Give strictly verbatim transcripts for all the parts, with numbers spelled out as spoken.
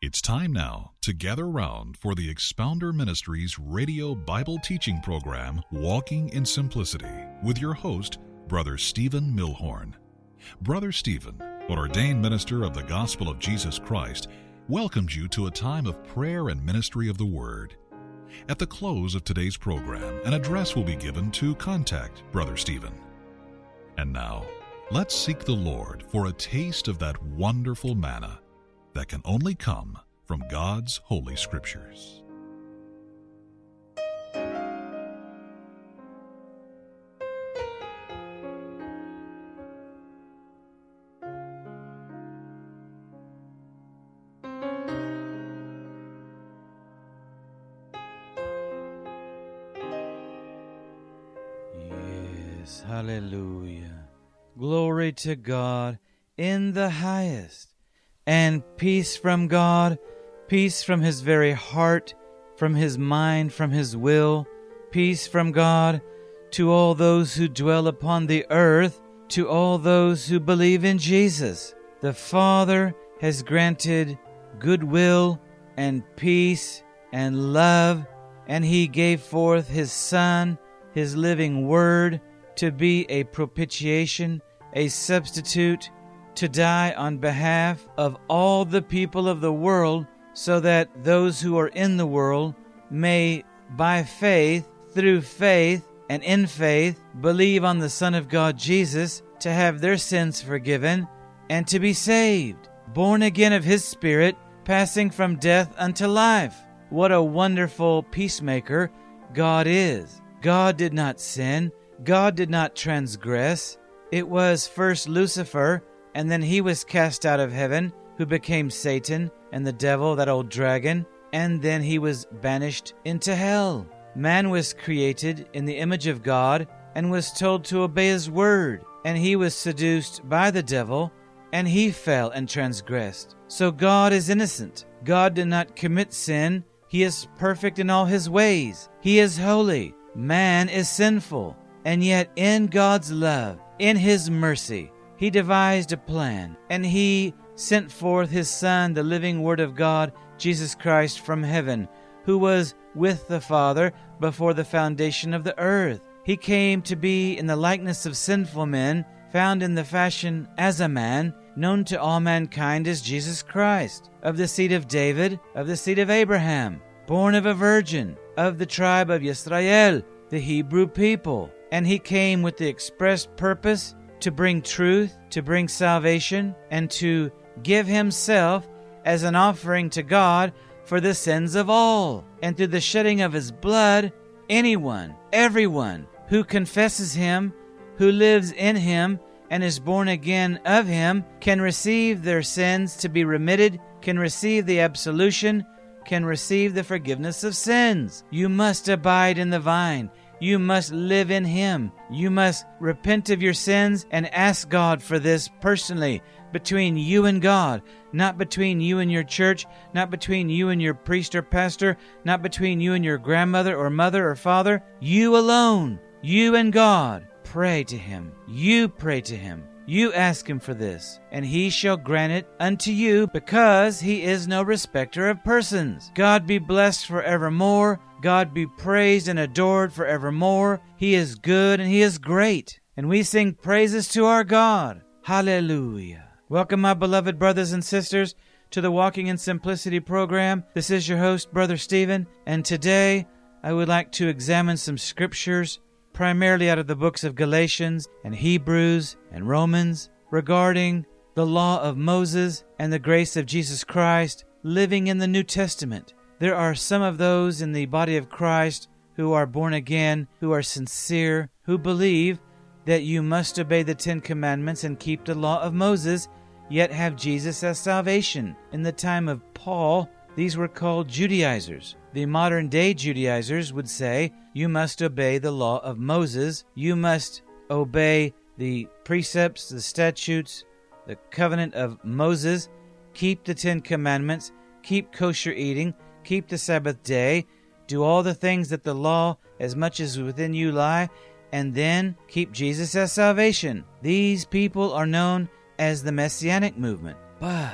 It's time now to gather round for the Expounder Ministries radio Bible teaching program, Walking in Simplicity, with your host, Brother Stephen Milhorn. Brother Stephen, an ordained minister of the Gospel of Jesus Christ, welcomes you to a time of prayer and ministry of the Word. At the close of today's program, an address will be given to contact Brother Stephen. And now, let's seek the Lord for a taste of that wonderful manna that can only come from God's Holy Scriptures. Yes, hallelujah. Glory to God in the highest. And peace from God, peace from His very heart, from His mind, from His will, peace from God to all those who dwell upon the earth, to all those who believe in Jesus. The Father has granted goodwill and peace and love, and He gave forth His Son, His living Word, to be a propitiation, a substitute, to die on behalf of all the people of the world, so that those who are in the world may, by faith, through faith, and in faith, believe on the Son of God Jesus, to have their sins forgiven, and to be saved, born again of His Spirit, passing from death unto life. What a wonderful peacemaker God is. God did not sin. God did not transgress. It was first Lucifer, and then he was cast out of heaven, who became Satan and the devil, that old dragon, and then he was banished into hell. Man was created in the image of God and was told to obey His word, and he was seduced by the devil, and he fell and transgressed. So God is innocent. God did not commit sin. He is perfect in all His ways. He is holy. Man is sinful. And yet in God's love, in His mercy, He devised a plan, and He sent forth His Son, the living Word of God, Jesus Christ, from heaven, who was with the Father before the foundation of the earth. He came to be in the likeness of sinful men, found in the fashion as a man, known to all mankind as Jesus Christ, of the seed of David, of the seed of Abraham, born of a virgin, of the tribe of Yisrael, the Hebrew people. And He came with the express purpose to bring truth, to bring salvation, and to give Himself as an offering to God for the sins of all. And through the shedding of His blood, anyone, everyone who confesses Him, who lives in Him, and is born again of Him, can receive their sins to be remitted, can receive the absolution, can receive the forgiveness of sins. You must abide in the vine. You must live in Him. You must repent of your sins and ask God for this personally, between you and God, not between you and your church, not between you and your priest or pastor, not between you and your grandmother or mother or father. You alone, you and God. Pray to Him. You pray to Him. You ask Him for this, and He shall grant it unto you, because He is no respecter of persons. God be blessed forevermore. God be praised and adored forevermore. He is good and He is great, and we sing praises to our God. Hallelujah. Welcome, my beloved brothers and sisters, to the Walking in Simplicity program. This is your host, Brother Stephen, and today I would like to examine some scriptures, primarily out of the books of Galatians and Hebrews and Romans, regarding the law of Moses and the grace of Jesus Christ living in the New Testament. There are some of those in the body of Christ who are born again, who are sincere, who believe that you must obey the Ten Commandments and keep the law of Moses, yet have Jesus as salvation. In the time of Paul, these were called Judaizers. The modern-day Judaizers would say, you must obey the law of Moses, you must obey the precepts, the statutes, the covenant of Moses, keep the Ten Commandments, keep kosher eating, keep the Sabbath day, do all the things that the law, as much as within you lie, and then keep Jesus as salvation. These people are known as the Messianic movement. But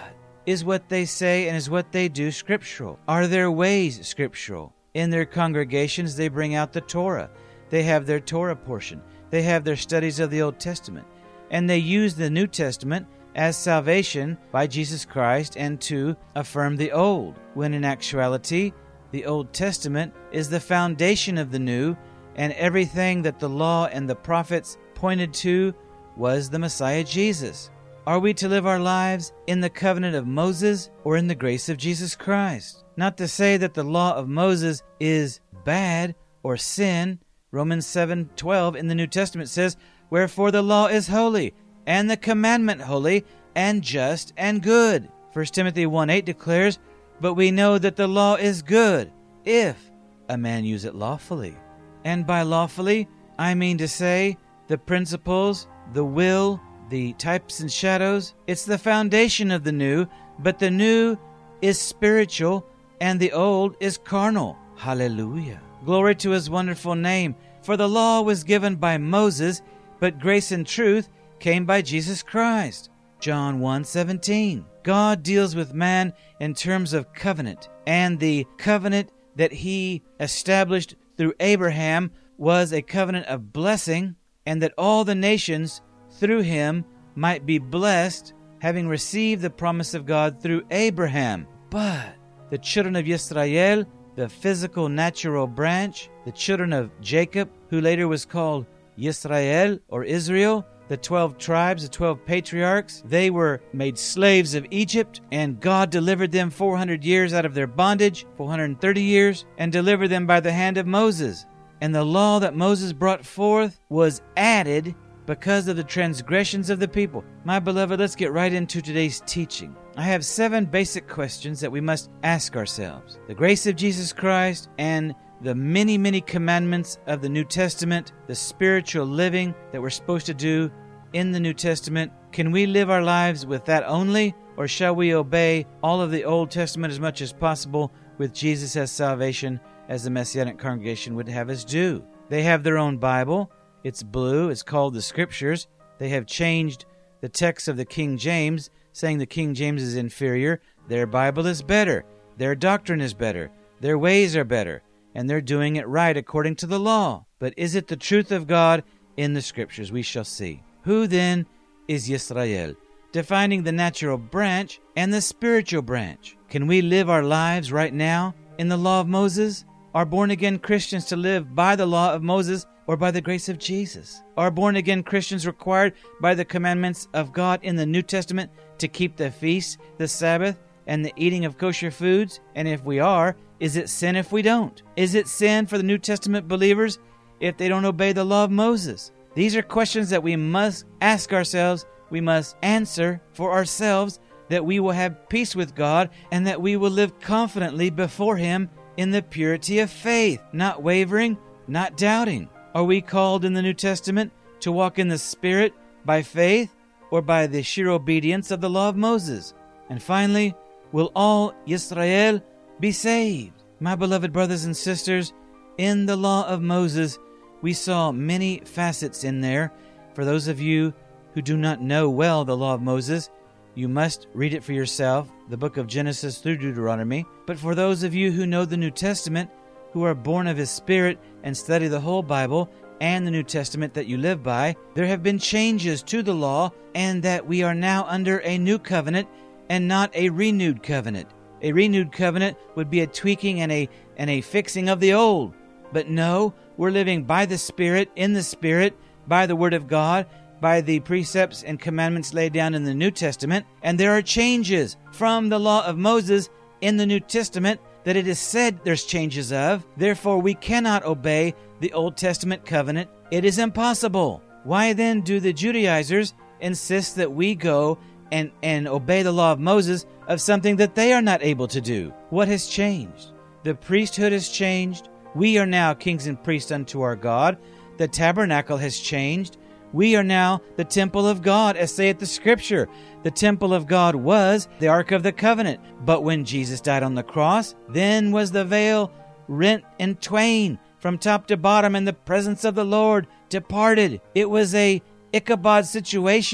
Is what they say and is what they do scriptural? Are their ways scriptural? In their congregations, they bring out the Torah. They have their Torah portion. They have their studies of the Old Testament. And they use the New Testament as salvation by Jesus Christ and to affirm the Old, when in actuality, the Old Testament is the foundation of the New, and everything that the law and the prophets pointed to was the Messiah Jesus. Are we to live our lives in the covenant of Moses or in the grace of Jesus Christ? Not to say that the law of Moses is bad or sin. Romans seven twelve in the New Testament says, "Wherefore the law is holy, and the commandment holy, and just, and good." First Timothy one eight declares, "But we know that the law is good, if a man use it lawfully." And by lawfully, I mean to say the principles, the will, the types and shadows. It's the foundation of the new, but the new is spiritual and the old is carnal. Hallelujah. Glory to his wonderful name. For the law was given by Moses, but grace and truth came by Jesus Christ. John one seventeen. God deals with man in terms of covenant, and the covenant that he established through Abraham was a covenant of blessing, and that all the nations through him might be blessed, having received the promise of God through Abraham. But the children of Yisrael, the physical natural branch, the children of Jacob, who later was called Yisrael or Israel, the twelve tribes, the twelve patriarchs, they were made slaves of Egypt, and God delivered them four hundred years out of their bondage, four hundred thirty years, and delivered them by the hand of Moses. And the law that Moses brought forth was added because of the transgressions of the people. My beloved, let's get right into today's teaching. I have seven basic questions that we must ask ourselves. The grace of Jesus Christ and the many, many commandments of the New Testament, the spiritual living that we're supposed to do in the New Testament. Can we live our lives with that only, or shall we obey all of the Old Testament as much as possible with Jesus as salvation, as the Messianic congregation would have us do? They have their own Bible. It's blue. It's called the Scriptures. They have changed the text of the King James, saying the King James is inferior. Their Bible is better. Their doctrine is better. Their ways are better. And they're doing it right according to the law. But is it the truth of God in the Scriptures? We shall see. Who then is Yisrael? Defining the natural branch and the spiritual branch. Can we live our lives right now in the law of Moses? Are born-again Christians to live by the law of Moses or by the grace of Jesus? Are born-again Christians required by the commandments of God in the New Testament to keep the feasts, the Sabbath, and the eating of kosher foods? And if we are, is it sin if we don't? Is it sin for the New Testament believers if they don't obey the law of Moses? These are questions that we must ask ourselves, we must answer for ourselves, that we will have peace with God and that we will live confidently before Him in the purity of faith, not wavering, not doubting. Are we called in the New Testament to walk in the Spirit by faith or by the sheer obedience of the law of Moses? And finally, will all Yisrael be saved? My beloved brothers and sisters, in the law of Moses, we saw many facets in there. For those of you who do not know well the law of Moses, you must read it for yourself, the book of Genesis through Deuteronomy. But for those of you who know the New Testament, who are born of His Spirit and study the whole Bible and the New Testament that you live by, there have been changes to the law, and that we are now under a new covenant and not a renewed covenant. A renewed covenant would be a tweaking and a and a fixing of the old. But no, we're living by the Spirit, in the Spirit, by the Word of God, by the precepts and commandments laid down in the New Testament. And there are changes from the law of Moses in the New Testament that it is said there's changes of. Therefore, we cannot obey the Old Testament covenant. It is impossible. Why then do the Judaizers insist that we go and, and obey the law of Moses of something that they are not able to do? What has changed? The priesthood has changed. We are now kings and priests unto our God. The tabernacle has changed. We are now the temple of God, as saith the Scripture. The temple of God was the Ark of the Covenant. But when Jesus died on the cross, then was the veil rent in twain from top to bottom, and the presence of the Lord departed. It was a Ichabod situation.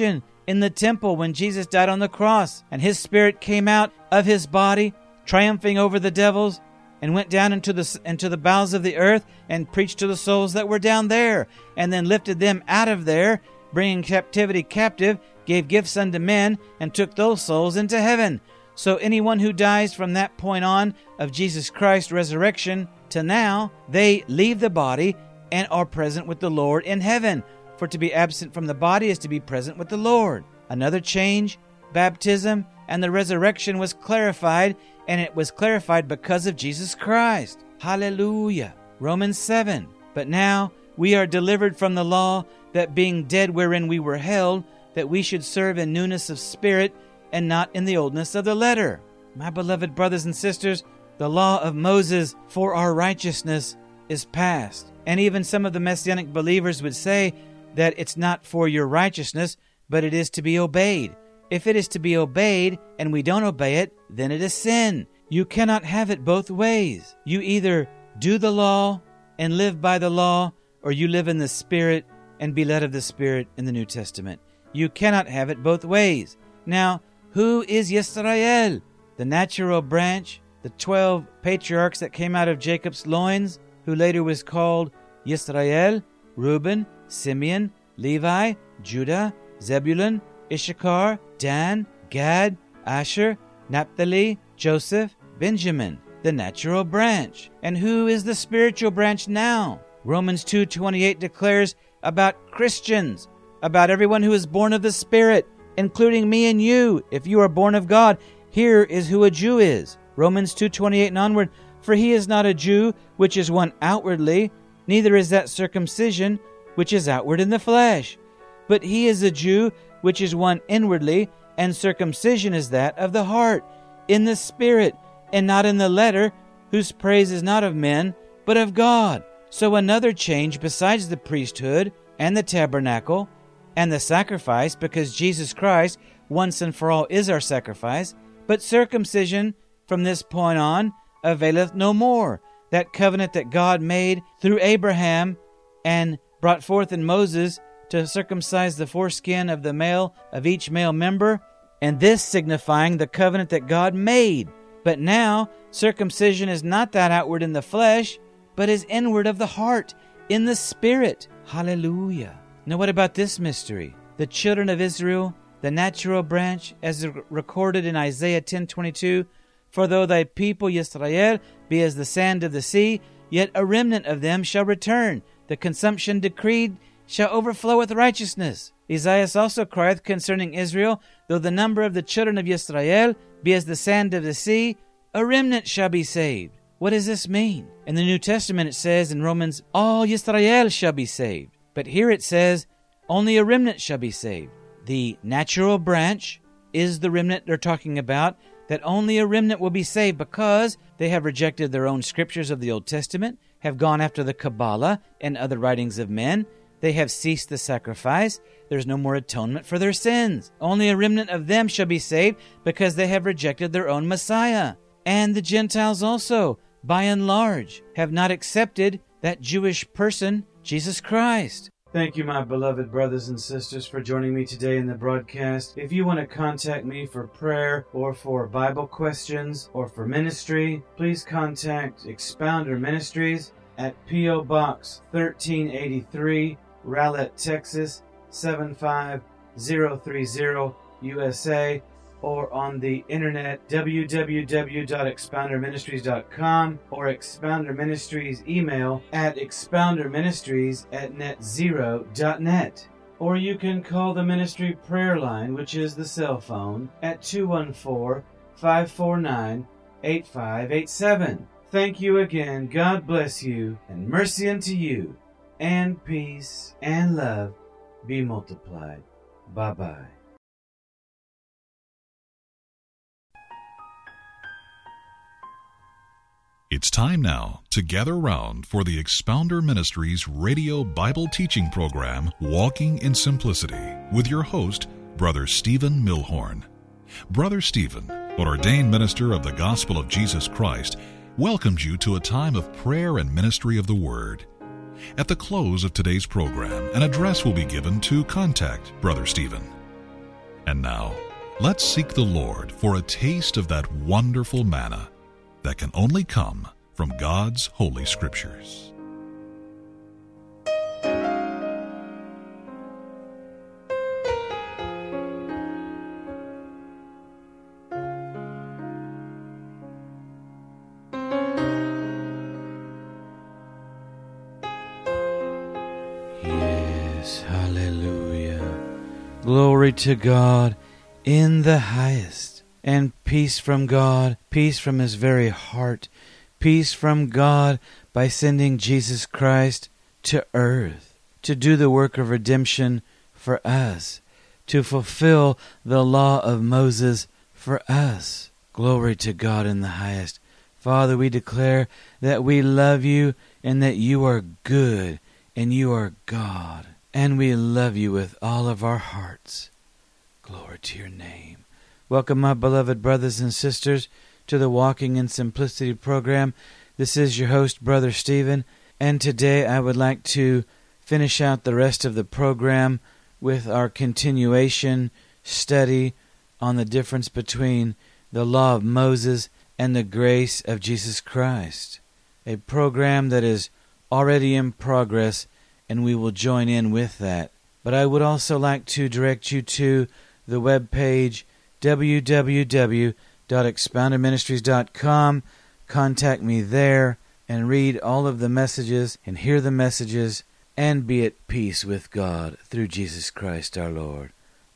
in the temple when Jesus died on the cross, and his spirit came out of his body, triumphing over the devils, and went down into the into the bowels of the earth and preached to the souls that were down there, and then lifted them out of there, bringing captivity captive, gave gifts unto men, and took those souls into heaven. So anyone who dies from that point on of Jesus Christ's resurrection to now, they leave the body and are present with the Lord in heaven. For to be absent from the body is to be present with the Lord. Another change, baptism, and the resurrection was clarified, and it was clarified because of Jesus Christ. Hallelujah. Romans seven. But now we are delivered from the law, that being dead wherein we were held, that we should serve in newness of spirit, and not in the oldness of the letter. My beloved brothers and sisters, the law of Moses for our righteousness is past. And even some of the Messianic believers would say that it's not for your righteousness, but it is to be obeyed. If it is to be obeyed and we don't obey it, then it is sin. You cannot have it both ways. You either do the law and live by the law, or you live in the Spirit and be led of the Spirit in the New Testament. You cannot have it both ways. Now, who is Yisrael? The natural branch, the twelve patriarchs that came out of Jacob's loins, who later was called Yisrael, Reuben, Simeon, Levi, Judah, Zebulun, Issachar, Dan, Gad, Asher, Naphtali, Joseph, Benjamin, the natural branch. And who is the spiritual branch now? Romans two twenty-eight declares about Christians, about everyone who is born of the Spirit, including me and you. If you are born of God, here is who a Jew is. Romans two twenty-eight and onward, for he is not a Jew, which is one outwardly, neither is that circumcision, which is outward in the flesh. But he is a Jew, which is one inwardly, and circumcision is that of the heart, in the spirit, and not in the letter, whose praise is not of men, but of God. So another change besides the priesthood, and the tabernacle, and the sacrifice, because Jesus Christ, once and for all, is our sacrifice. But circumcision, from this point on, availeth no more. That covenant that God made through Abraham, and brought forth in Moses to circumcise the foreskin of the male of each male member, and this signifying the covenant that God made. But now circumcision is not that outward in the flesh, but is inward of the heart, in the spirit. Hallelujah. Now what about this mystery? The children of Israel, the natural branch, as recorded in Isaiah ten twenty-two, for though thy people Yisrael be as the sand of the sea, yet a remnant of them shall return. The consumption decreed shall overflow with righteousness. Esaias also crieth concerning Israel, though the number of the children of Yisrael be as the sand of the sea, a remnant shall be saved. What does this mean? In the New Testament it says in Romans, all Yisrael shall be saved. But here it says, only a remnant shall be saved. The natural branch is the remnant they're talking about, that only a remnant will be saved because they have rejected their own scriptures of the Old Testament, have gone after the Kabbalah and other writings of men. They have ceased the sacrifice. There's no more atonement for their sins. Only a remnant of them shall be saved because they have rejected their own Messiah. And the Gentiles also, by and large, have not accepted that Jewish person, Jesus Christ. Thank you, my beloved brothers and sisters, for joining me today in the broadcast. If you want to contact me for prayer or for Bible questions or for ministry, please contact Expounder Ministries at P O Box thirteen eighty-three, Rowlett, Texas seven five zero three zero, U S A, or on the internet, w w w dot expounder ministries dot com, or Expounder Ministries email at expounderministries at net zero dot net. Or you can call the ministry prayer line, which is the cell phone, at two one four, five four nine, eight five eight seven. Thank you again. God bless you, and mercy unto you, and peace and love be multiplied. Bye-bye. It's time now to gather round for the Expounder Ministries radio Bible teaching program, Walking in Simplicity, with your host, Brother Stephen Milhorn. Brother Stephen, an ordained minister of the Gospel of Jesus Christ, welcomes you to a time of prayer and ministry of the Word. At the close of today's program, an address will be given to contact Brother Stephen. And now, let's seek the Lord for a taste of that wonderful manna that can only come from God's Holy Scriptures. Yes, hallelujah. Glory to God in the highest, and peace from God, peace from His very heart, peace from God by sending Jesus Christ to earth to do the work of redemption for us, to fulfill the law of Moses for us. Glory to God in the highest. Father, we declare that we love you and that you are good and you are God, and we love you with all of our hearts. Glory to your name. Welcome, my beloved brothers and sisters, to the Walking in Simplicity program. This is your host, Brother Stephen, and today I would like to finish out the rest of the program with our continuation study on the difference between the law of Moses and the grace of Jesus Christ, a program that is already in progress, and we will join in with that. But I would also like to direct you to the webpage w w w dot expounder ministries dot com. Contact me there and read all of the messages and hear the messages and be at peace with God through Jesus Christ our Lord.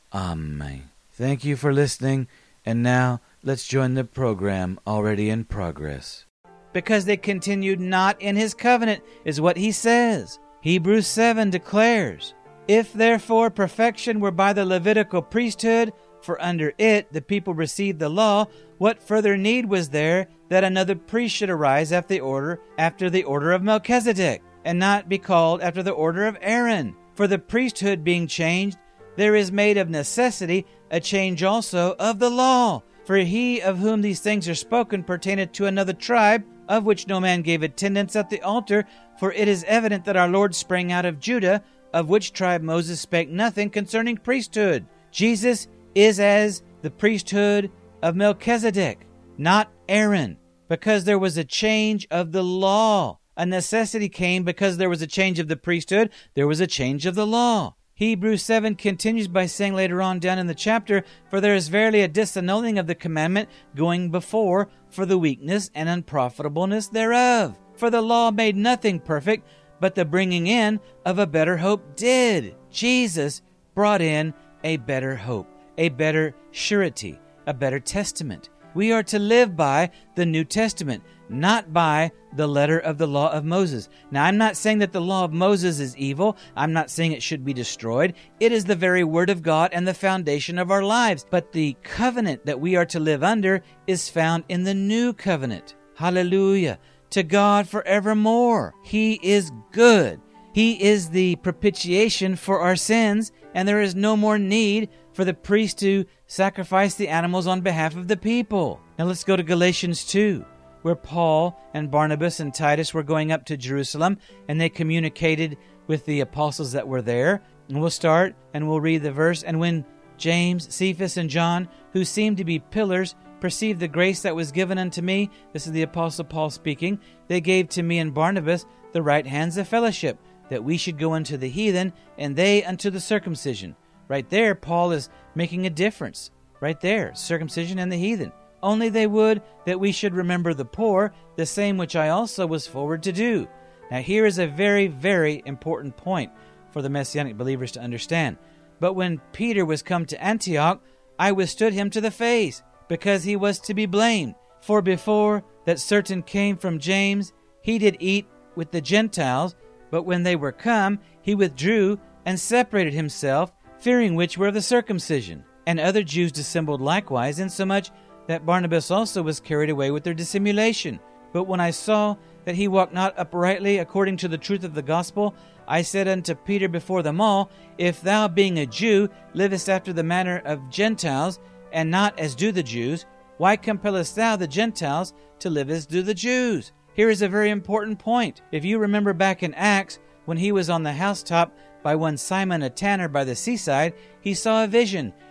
Amen. Thank you for listening, and now let's join the program already in progress. Because they continued not in his covenant, is what he says. Hebrews seven declares, "If therefore perfection were by the Levitical priesthood, for under it the people received the law, what further need was there that another priest should arise after the order after the order of Melchizedek, and not be called after the order of Aaron? For the priesthood being changed, there is made of necessity a change also of the law. For he of whom these things are spoken pertaineth to another tribe, of which no man gave attendance at the altar, for it is evident that our Lord sprang out of Judah, of which tribe Moses spake nothing concerning priesthood. Jesus is as the priesthood of Melchizedek, not Aaron, because there was a change of the law. A necessity came because there was a change of the priesthood, there was a change of the law." Hebrews seven continues by saying later on down in the chapter, "For there is verily a disannulling of the commandment going before for the weakness and unprofitableness thereof. For the law made nothing perfect, but the bringing in of a better hope did." Jesus brought in a better hope, a better surety, a better testament. We are to live by the New Testament, not by the letter of the law of Moses. Now, I'm not saying that the law of Moses is evil. I'm not saying it should be destroyed. It is the very word of God and the foundation of our lives. But the covenant that we are to live under is found in the new covenant. Hallelujah. To God forevermore. He is good. He is the propitiation for our sins, and there is no more need for the priest to sacrifice the animals on behalf of the people. Now let's go to Galatians two, where Paul and Barnabas and Titus were going up to Jerusalem, and they communicated with the apostles that were there. And we'll start, and we'll read the verse. "And when James, Cephas, and John, who seemed to be pillars, perceived the grace that was given unto me," this is the Apostle Paul speaking, "they gave to me and Barnabas the right hands of fellowship, that we should go unto the heathen, and they unto the circumcision." Right there, Paul is making a difference. Right there, circumcision and the heathen. "Only they would that we should remember the poor, the same which I also was forward to do." Now here is a very, very important point for the Messianic believers to understand. "But when Peter was come to Antioch, I withstood him to the face, because he was to be blamed. For before that certain came from James, he did eat with the Gentiles, but when they were come, he withdrew and separated himself, fearing which were of the circumcision. And other Jews dissembled likewise, insomuch that Barnabas also was carried away with their dissimulation. But when I saw that he walked not uprightly according to the truth of the gospel, I said unto Peter before them all, If thou, being a Jew, livest after the manner of Gentiles, and not as do the Jews, why compellest thou the Gentiles to live as do the Jews?" Here is a very important point. If you remember back in Acts, when he was on the housetop by one Simon a tanner by the seaside, he saw a vision.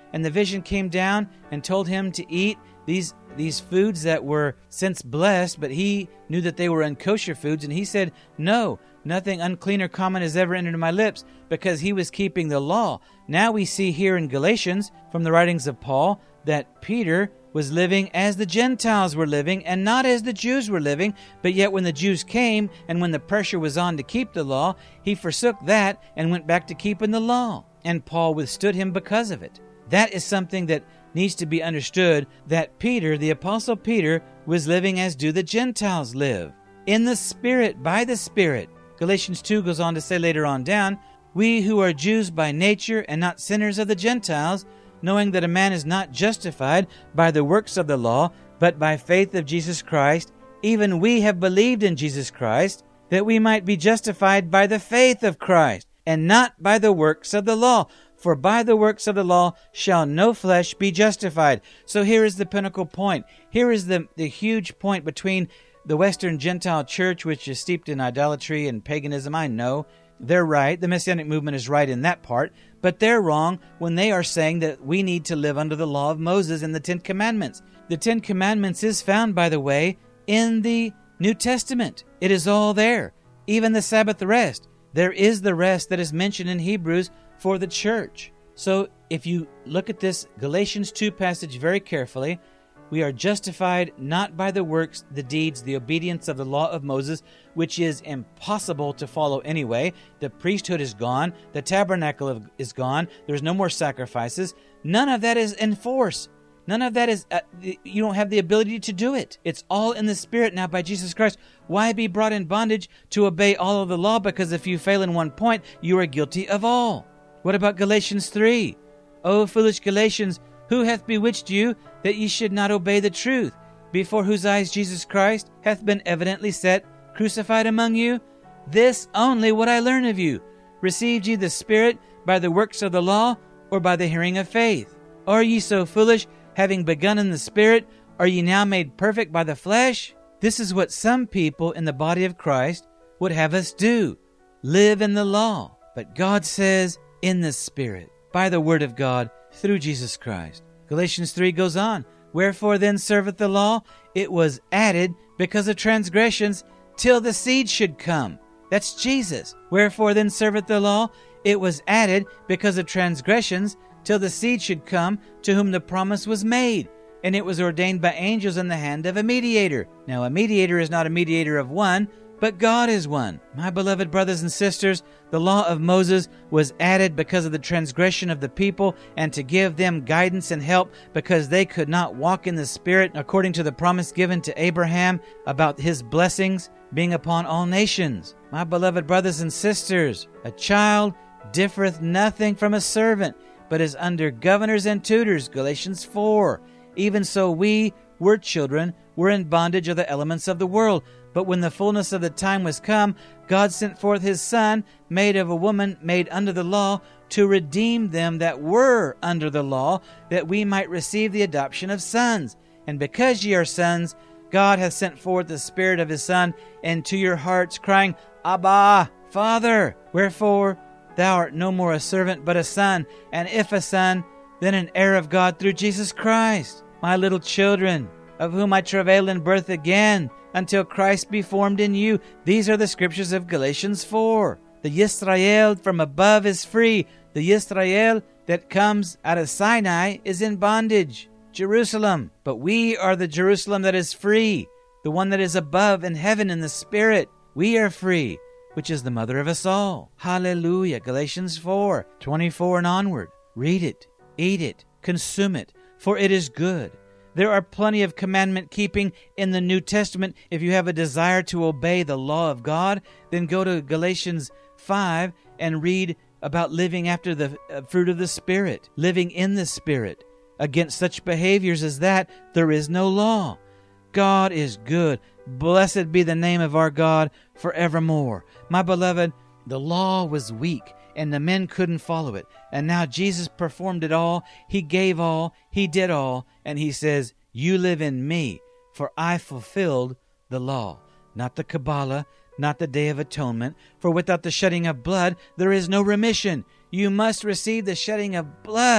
and the vision came down and told him to eat these these foods that were since blessed, but he knew that they were unkosher foods, and he said, no, nothing unclean or common has ever entered my lips, because he was keeping the law. Now we see here in Galatians, from the writings of Paul, that Peter was living as the Gentiles were living and not as the Jews were living, but yet when the Jews came and when the pressure was on to keep the law, he forsook that and went back to keeping the law, and Paul withstood him because of it. That is something that needs to be understood, that Peter, the Apostle Peter, was living as do the Gentiles live, in the Spirit, by the Spirit. Galatians two goes on to say later on down, we who are Jews by nature and not sinners of the Gentiles, knowing that a man is not justified by the works of the law, but by faith of Jesus Christ, even we have believed in Jesus Christ, that we might be justified by the faith of Christ, and not by the works of the law. For by the works of the law shall no flesh be justified. So here is the pinnacle point. Here is the, the huge point between the Western Gentile church, which is steeped in idolatry and paganism. I know they're right. The Messianic movement is right in that part. But they're wrong when they are saying that we need to live under the law of Moses and the Ten Commandments. The Ten Commandments is found, by the way, in the New Testament. It is all there. Even the Sabbath rest. There is the rest that is mentioned in Hebrews for the church. So if you look at this Galatians two passage very carefully, we are justified not by the works, the deeds, the obedience of the law of Moses, which is impossible to follow anyway. The priesthood is gone. The tabernacle is gone. There's no more sacrifices. None of that is in force. None of that is, uh, you don't have the ability to do it. It's all in the Spirit now by Jesus Christ. Why be brought in bondage to obey all of the law? Because if you fail in one point, you are guilty of all. What about Galatians three? O foolish Galatians, who hath bewitched you, that ye should not obey the truth, before whose eyes Jesus Christ hath been evidently set, crucified among you? This only would I learn of you. Received ye the Spirit by the works of the law, or by the hearing of faith? Are ye so foolish, having begun in the Spirit, are ye now made perfect by the flesh? This is what some people in the body of Christ would have us do, live in the law. But God says, in the Spirit, by the Word of God, through Jesus Christ. Galatians three goes on, wherefore then serveth the law? It was added because of transgressions, till the seed should come. That's Jesus. Wherefore then serveth the law? It was added because of transgressions, till the seed should come, to whom the promise was made. And it was ordained by angels in the hand of a mediator. Now a mediator is not a mediator of one, but God is one. My beloved brothers and sisters, the law of Moses was added because of the transgression of the people and to give them guidance and help because they could not walk in the Spirit according to the promise given to Abraham about his blessings being upon all nations. My beloved brothers and sisters, a child differeth nothing from a servant, but is under governors and tutors, Galatians four. Even so we were children, were in bondage of the elements of the world. But when the fullness of the time was come, God sent forth his Son, made of a woman, made under the law, to redeem them that were under the law, that we might receive the adoption of sons. And because ye are sons, God hath sent forth the Spirit of his Son into your hearts, crying, Abba, Father. Wherefore thou art no more a servant, but a son, and if a son, then an heir of God through Jesus Christ. My little children, of whom I travail in birth again, until Christ be formed in you. These are the scriptures of Galatians four. The Yisrael from above is free. The Yisrael that comes out of Sinai is in bondage, Jerusalem. But we are the Jerusalem that is free, the one that is above in heaven in the Spirit. We are free, which is the mother of us all. Hallelujah. Galatians four, twenty-four and onward. Read it, eat it, consume it, for it is good. There are plenty of commandment keeping in the New Testament. If you have a desire to obey the law of God, then go to Galatians five and read about living after the fruit of the Spirit, living in the Spirit. Against such behaviors as that, there is no law. God is good. Blessed be the name of our God forevermore. My beloved, the law was weak, and the men couldn't follow it. And now Jesus performed it all. He gave all. He did all. And he says, you live in me, for I fulfilled the law. Not the Kabbalah, not the Day of Atonement. For without the shedding of blood, there is no remission. You must receive the shedding of blood.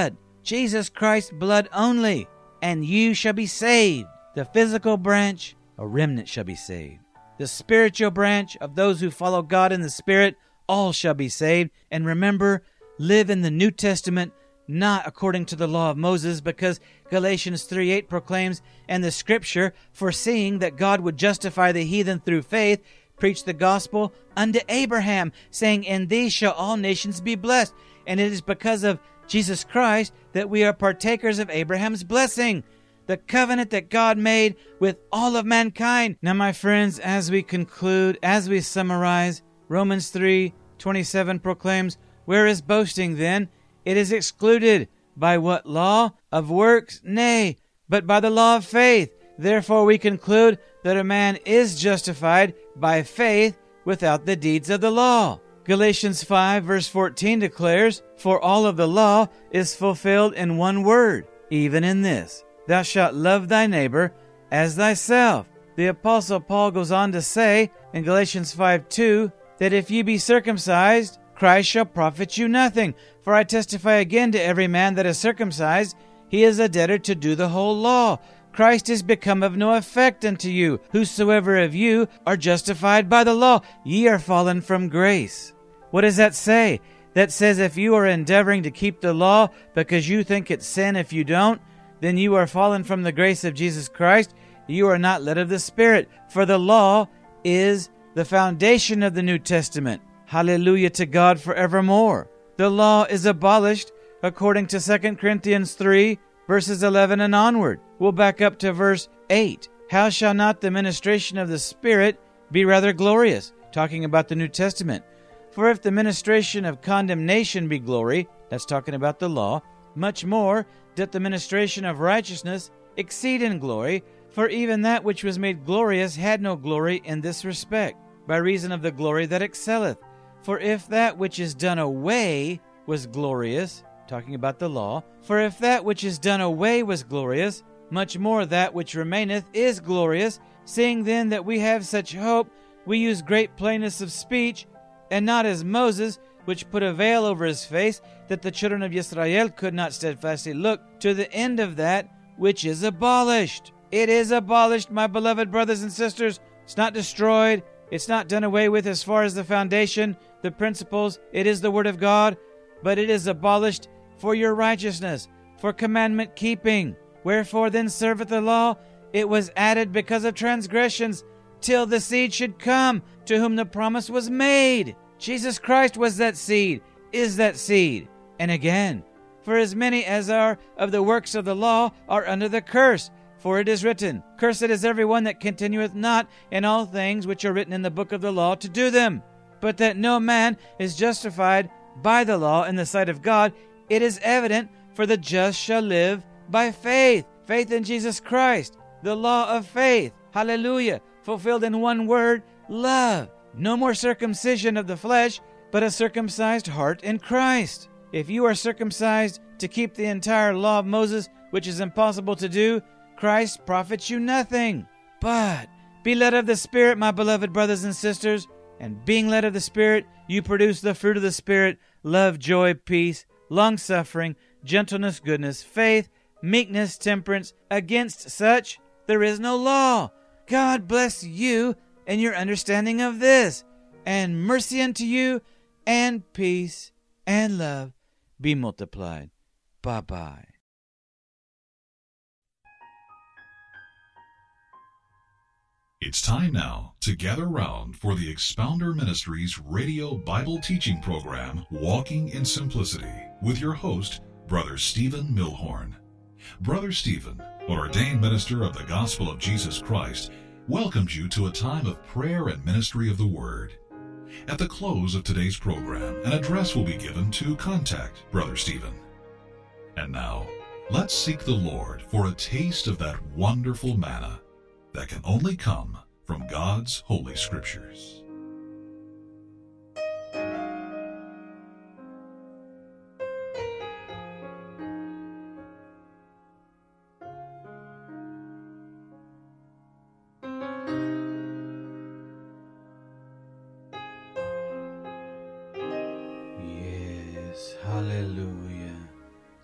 Jesus Christ's blood only, and you shall be saved. The physical branch, a remnant shall be saved. The spiritual branch of those who follow God in the Spirit, all shall be saved. And remember, live in the New Testament, not according to the law of Moses, because Galatians three eight proclaims, and the Scripture, foreseeing that God would justify the heathen through faith, preached the gospel unto Abraham, saying, in thee shall all nations be blessed. And it is because of Jesus Christ that we are partakers of Abraham's blessing, the covenant that God made with all of mankind. Now, my friends, as we conclude, as we summarize, Romans three twenty-seven proclaims, where is boasting then? It is excluded. By what law? Of works? Nay, but by the law of faith. Therefore we conclude that a man is justified by faith without the deeds of the law. Galatians five verse fourteen declares, for all of the law is fulfilled in one word, even in this, thou shalt love thy neighbor as thyself. The Apostle Paul goes on to say in Galatians five two, that if ye be circumcised, Christ shall profit you nothing. For I testify again to every man that is circumcised, he is a debtor to do the whole law. Christ is become of no effect unto you. Whosoever of you are justified by the law, ye are fallen from grace. What does that say? That says if you are endeavoring to keep the law because you think it's sin if you don't, then you are fallen from the grace of Jesus Christ. You are not led of the Spirit. For the law is the foundation of the New Testament. Hallelujah to God forevermore. The law is abolished according to Second Corinthians three, verses eleven and onward. We'll back up to verse eight. How shall not the ministration of the Spirit be rather glorious? Talking about the New Testament. For if the ministration of condemnation be glory, that's talking about the law, much more doth the ministration of righteousness exceed in glory, for even that which was made glorious had no glory in this respect, by reason of the glory that excelleth. For if that which is done away was glorious, talking about the law, for if that which is done away was glorious, much more that which remaineth is glorious. Seeing then that we have such hope, we use great plainness of speech, and not as Moses, which put a veil over his face, that the children of Israel could not steadfastly look to the end of that which is abolished. It is abolished, my beloved brothers and sisters. It's not destroyed. It's not done away with as far as the foundation, the principles. It is the Word of God, but it is abolished for your righteousness, for commandment keeping. Wherefore then serveth the law? It was added because of transgressions, till the seed should come, to whom the promise was made. Jesus Christ was that seed, is that seed. And again, for as many as are of the works of the law are under the curse. For it is written, cursed is every one that continueth not in all things which are written in the book of the law to do them. But that no man is justified by the law in the sight of God, it is evident, for the just shall live by faith. Faith in Jesus Christ, the law of faith. Hallelujah. Fulfilled in one word, love. No more circumcision of the flesh, but a circumcised heart in Christ. If you are circumcised to keep the entire law of Moses, which is impossible to do, Christ profits you nothing. But be led of the Spirit, my beloved brothers and sisters, and being led of the Spirit, you produce the fruit of the Spirit, love, joy, peace, long-suffering, gentleness, goodness, faith, meekness, temperance. Against such there is no law. God bless you and your understanding of this, and mercy unto you, and peace, and love be multiplied. Bye-bye. It's time now to gather round for the Expounder Ministries radio Bible teaching program, Walking in Simplicity, with your host, Brother Stephen Milhorn. Brother Stephen, an ordained minister of the Gospel of Jesus Christ, welcomes you to a time of prayer and ministry of the Word. At the close of today's program, an address will be given to contact Brother Stephen. And now, let's seek the Lord for a taste of that wonderful manna that can only come from God's Holy Scriptures. Yes, hallelujah.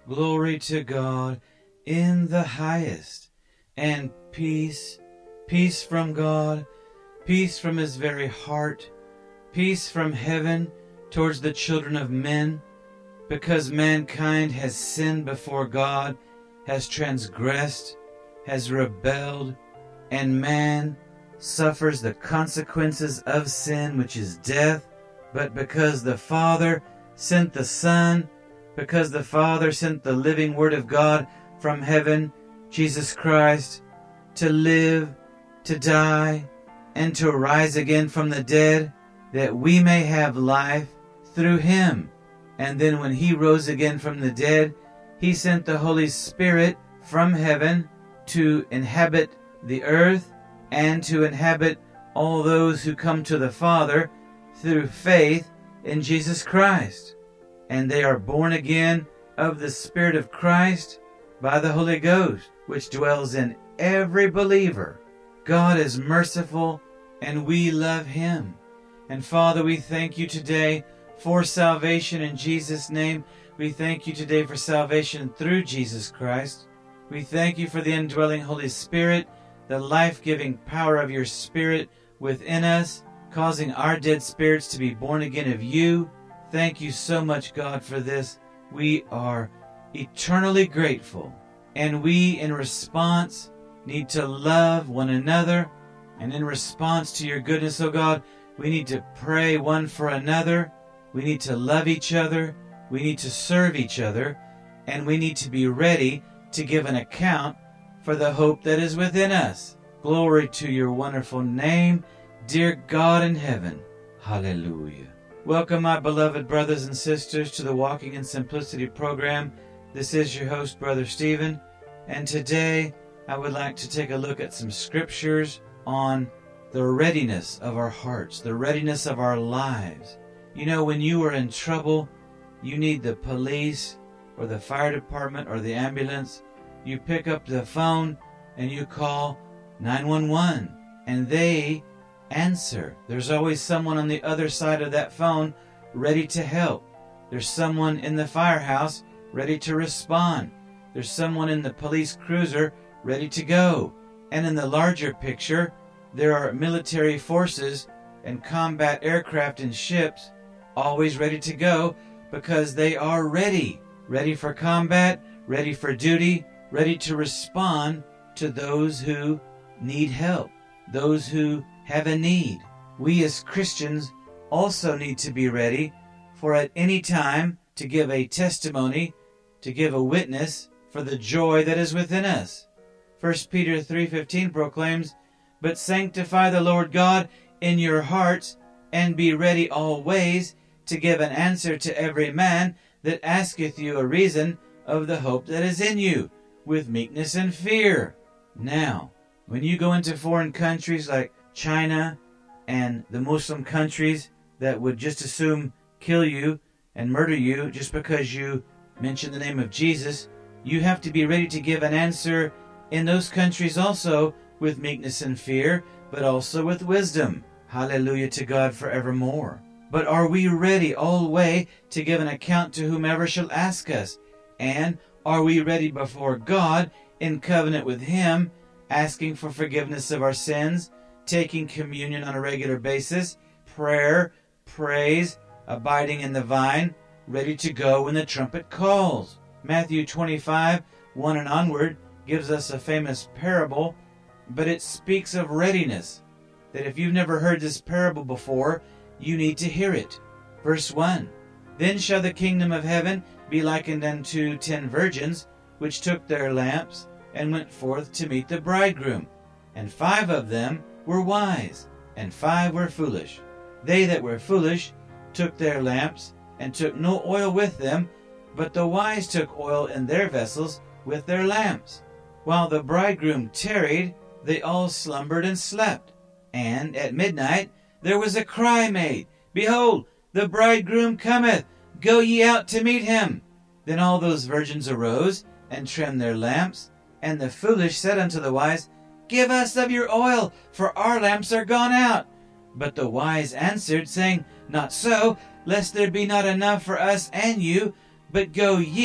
Glory to God in the highest, and peace, peace from God, peace from his very heart, peace from heaven towards the children of men, because mankind has sinned before God, has transgressed, has rebelled, and man suffers the consequences of sin, which is death. But because the Father sent the Son, because the Father sent the living Word of God from heaven, Jesus Christ, to live, to die, and to rise again from the dead, that we may have life through him. And then when he rose again from the dead, he sent the Holy Spirit from heaven to inhabit the earth and to inhabit all those who come to the Father through faith in Jesus Christ. And they are born again of the Spirit of Christ by the Holy Ghost, which dwells in every believer. God is merciful, and we love him. And Father, we thank you today for salvation in Jesus' name. We thank you today for salvation through Jesus Christ. We thank you for the indwelling Holy Spirit, the life-giving power of your Spirit within us, causing our dead spirits to be born again of you. Thank you so much, God, for this. We are eternally grateful. And we, in response, need to love one another. And in response to your goodness, oh God, we need to pray one for another. We need to love each other. We need to serve each other. And we need to be ready to give an account for the hope that is within us. Glory to your wonderful name, dear God in heaven. Hallelujah. Welcome, my beloved brothers and sisters, to the Walking in Simplicity program. This is your host, Brother Stephen. And today I would like to take a look at some scriptures on the readiness of our hearts, the readiness of our lives. You know, when you are in trouble, you need the police or the fire department or the ambulance. You pick up the phone and you call nine one one, and they answer. There's always someone on the other side of that phone ready to help. There's someone in the firehouse ready to respond. There's someone in the police cruiser ready to go. And in the larger picture, there are military forces and combat aircraft and ships always ready to go, because they are ready. Ready for combat, ready for duty, ready to respond to those who need help, those who have a need. We as Christians also need to be ready for at any time to give a testimony, to give a witness for the joy that is within us. First Peter three fifteen proclaims, "But sanctify the Lord God in your hearts, and be ready always to give an answer to every man that asketh you a reason of the hope that is in you, with meekness and fear." Now, when you go into foreign countries like China and the Muslim countries that would just assume kill you and murder you just because you mention the name of Jesus, you have to be ready to give an answer in those countries also with meekness and fear, but also with wisdom. Hallelujah to God forevermore. But are we ready always to give an account to whomever shall ask us? And are we ready before God in covenant with him, asking for forgiveness of our sins, taking communion on a regular basis, prayer, praise, abiding in the vine, ready to go when the trumpet calls? Matthew twenty-five, one and onward, gives us a famous parable, but it speaks of readiness, that if you've never heard this parable before, you need to hear it. Verse one, "Then shall the kingdom of heaven be likened unto ten virgins, which took their lamps, and went forth to meet the bridegroom. And five of them were wise, and five were foolish. They that were foolish took their lamps, and took no oil with them, but the wise took oil in their vessels with their lamps. While the bridegroom tarried, they all slumbered and slept. And at midnight there was a cry made, Behold, the bridegroom cometh, go ye out to meet him. Then all those virgins arose, and trimmed their lamps. And the foolish said unto the wise, Give us of your oil, for our lamps are gone out. But the wise answered, saying, Not so, lest there be not enough for us and you, but go ye,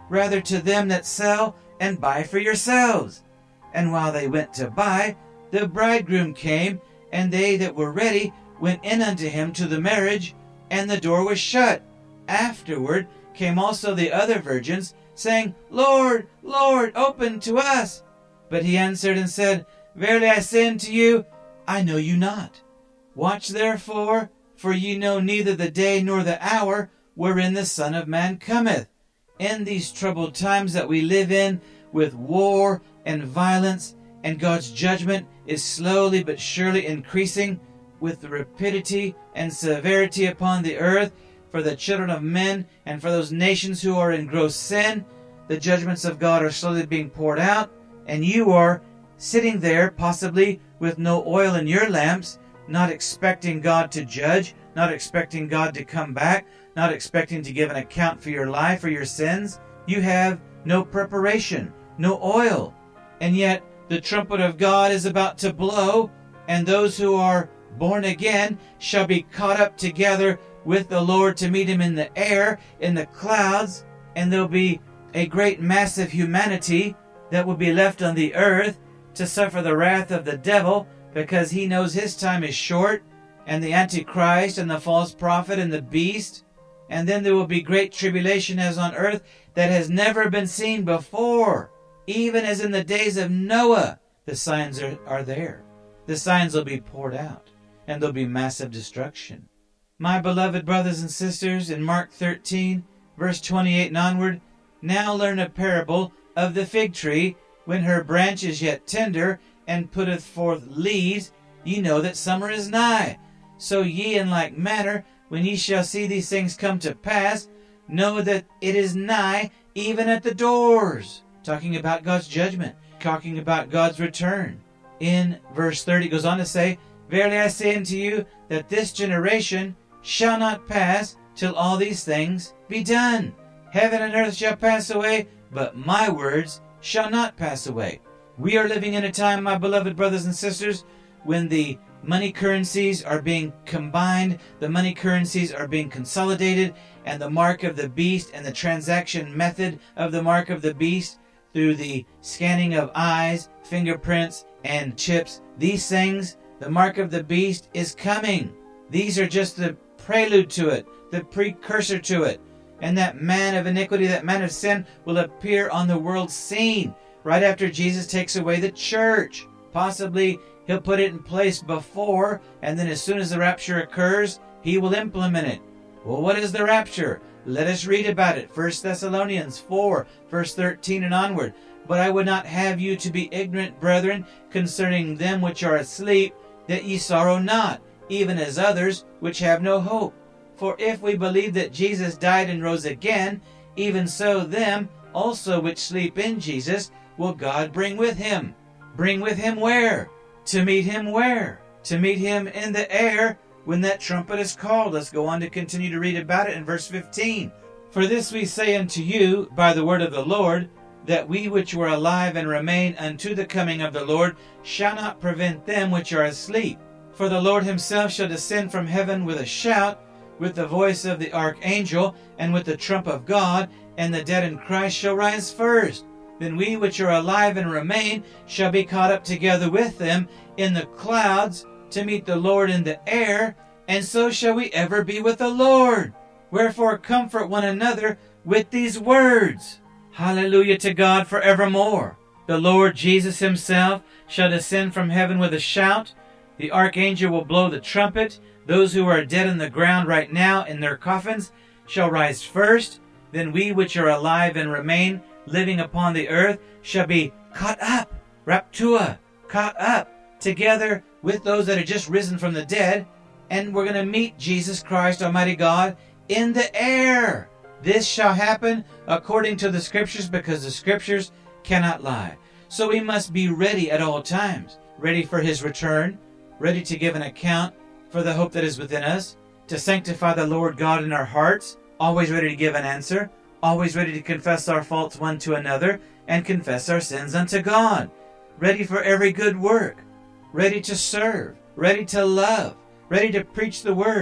rather to them that sell, and buy for yourselves. And while they went to buy, the bridegroom came, and they that were ready went in unto him to the marriage, and the door was shut. Afterward came also the other virgins, saying, Lord, Lord, open to us. But he answered and said, Verily I say unto you, I know you not. Watch therefore, for ye know neither the day nor the hour wherein the Son of Man cometh. In these troubled times that we live in, with war and violence, and God's judgment is slowly but surely increasing, with the rapidity and severity upon the earth, for the children of men and for those nations who are in gross sin, the judgments of God are slowly being poured out, and you are sitting there possibly with no oil in your lamps, not expecting God to judge, not expecting God to come back, not expecting to give an account for your life or your sins. You have no preparation, no oil, and yet the trumpet of God is about to blow, and those who are born again shall be caught up together with the Lord to meet him in the air, in the clouds, and there'll be a great mass of humanity that will be left on the earth to suffer the wrath of the devil, because he knows his time is short, and the Antichrist and the false prophet and the beast. And then there will be great tribulation as on earth that has never been seen before. Even as in the days of Noah, the signs are, are there. The signs will be poured out, and there'll be massive destruction. My beloved brothers and sisters, in Mark thirteen, verse twenty-eight and onward, now learn a parable of the fig tree. When her branch is yet tender, and putteth forth leaves, ye know that summer is nigh. So ye in like manner, when ye shall see these things come to pass, know that it is nigh, even at the doors. Talking about God's judgment, talking about God's return. In verse thirty, it goes on to say, Verily I say unto you, that this generation shall not pass till all these things be done. Heaven and earth shall pass away, but my words shall not pass away. We are living in a time, my beloved brothers and sisters, when the money currencies are being combined, the money currencies are being consolidated, and the mark of the beast and the transaction method of the mark of the beast through the scanning of eyes, fingerprints, and chips, these things, the mark of the beast is coming. These are just the prelude to it, the precursor to it. And that man of iniquity, that man of sin, will appear on the world scene right after Jesus takes away the church. Possibly he'll put it in place before, and then as soon as the rapture occurs, he will implement it. Well, what is the rapture? Let us read about it. First Thessalonians four, verse thirteen and onward. But I would not have you to be ignorant, brethren, concerning them which are asleep, that ye sorrow not, even as others which have no hope. For if we believe that Jesus died and rose again, even so them also which sleep in Jesus will God bring with him. Bring with him where? To meet him where? To meet him in the air when that trumpet is called. Let's go on to continue to read about it in verse fifteen. For this we say unto you by the word of the Lord, that we which were alive and remain unto the coming of the Lord shall not prevent them which are asleep. For the Lord himself shall descend from heaven with a shout, with the voice of the archangel, and with the trump of God, and the dead in Christ shall rise first. Then we which are alive and remain shall be caught up together with them in the clouds to meet the Lord in the air, and so shall we ever be with the Lord. Wherefore comfort one another with these words. Hallelujah to God forevermore. The Lord Jesus himself shall descend from heaven with a shout. The archangel will blow the trumpet. Those who are dead in the ground right now in their coffins shall rise first. Then we which are alive and remain living upon the earth shall be caught up, raptua, caught up together with those that are just risen from the dead. And we're going to meet Jesus Christ, Almighty God, in the air. This shall happen according to the Scriptures, because the Scriptures cannot lie. So we must be ready at all times, ready for his return, ready to give an account for the hope that is within us, to sanctify the Lord God in our hearts, always ready to give an answer, always ready to confess our faults one to another, and confess our sins unto God, ready for every good work, ready to serve, ready to love, ready to preach the word,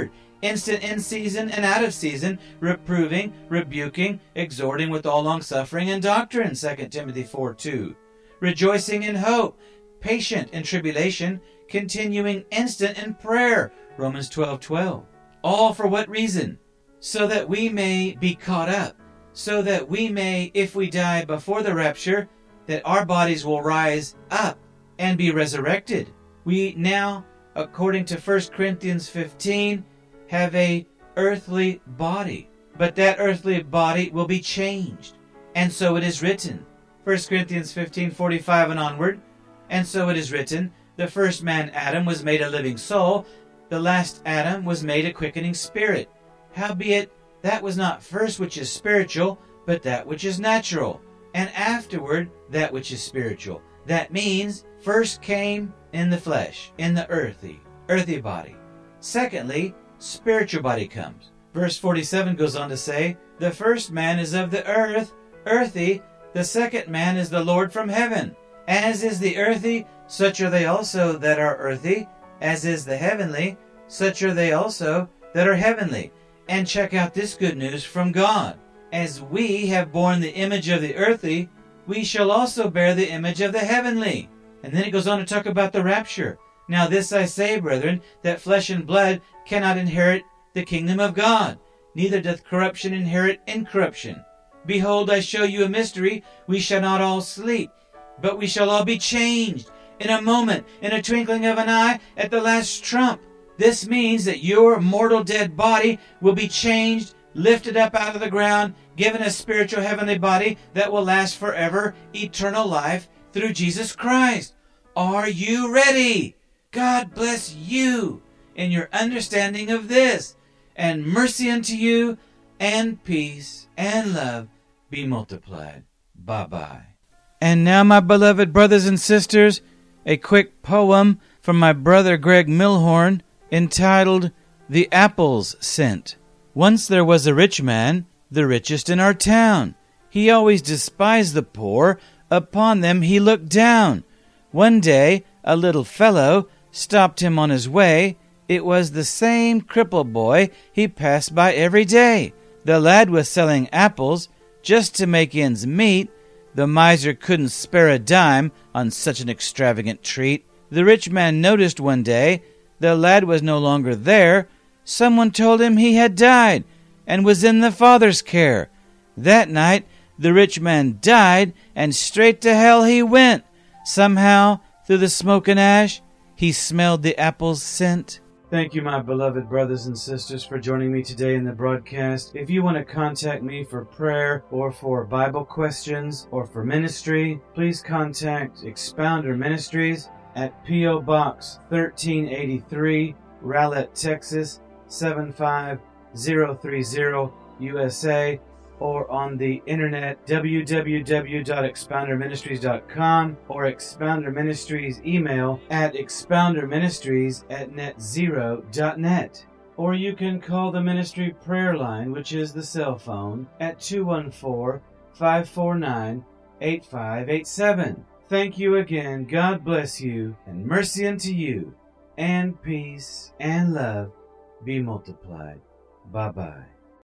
instant in season and out of season, reproving, rebuking, exhorting with all longsuffering and doctrine, Second Timothy four two. Rejoicing in hope, patient in tribulation, continuing instant in prayer, Romans twelve twelve. All for what reason? So that we may be caught up, so that we may, if we die before the rapture, that our bodies will rise up and be resurrected. We now, according to First Corinthians fifteen, have a earthly body, but that earthly body will be changed. And so it is written, First Corinthians fifteen forty-five and onward, and so it is written, the first man Adam was made a living soul, the last Adam was made a quickening spirit. Howbeit, that was not first which is spiritual, but that which is natural, and afterward that which is spiritual. That means, first came in the flesh, in the earthy, earthy body. Secondly, spiritual body comes. Verse forty-seven goes on to say, the first man is of the earth, earthy, the second man is the Lord from heaven. As is the earthy, such are they also that are earthy. As is the heavenly, such are they also that are heavenly. And check out this good news from God. As we have borne the image of the earthly, we shall also bear the image of the heavenly. And then it goes on to talk about the rapture. Now this I say, brethren, that flesh and blood cannot inherit the kingdom of God, neither doth corruption inherit incorruption. Behold, I show you a mystery. We shall not all sleep, but we shall all be changed in a moment, in a twinkling of an eye, at the last trump. This means that your mortal dead body will be changed, lifted up out of the ground, given a spiritual heavenly body that will last forever, eternal life through Jesus Christ. Are you ready? God bless you in your understanding of this, and mercy unto you, and peace and love be multiplied. Bye-bye. And now, my beloved brothers and sisters, a quick poem from my brother Greg Milhorn entitled, The Apples Sent. Once there was a rich man, the richest in our town. He always despised the poor, upon them he looked down. One day a little fellow stopped him on his way. It was the same cripple boy he passed by every day. The lad was selling apples just to make ends meet. The miser couldn't spare a dime on such an extravagant treat. The rich man noticed one day the lad was no longer there. Someone told him he had died and was in the Father's care. That night the rich man died, and straight to hell he went. Somehow, through the smoke and ash, he smelled the apples' scent. Thank you, my beloved brothers and sisters, for joining me today in the broadcast. If you want to contact me for prayer or for Bible questions or for ministry, please contact Expounder Ministries at P O Box thirteen eighty-three, Rowlett, Texas seven five zero three zero, U S A, or on the internet, w w w dot expounder ministries dot com, or Expounder Ministries email at expounderministries at net zero dot net. Or you can call the ministry prayer line, which is the cell phone, at two one four, five four nine, eight five eight seven. Thank you again. God bless you, and mercy unto you, and peace and love be multiplied. Bye-bye.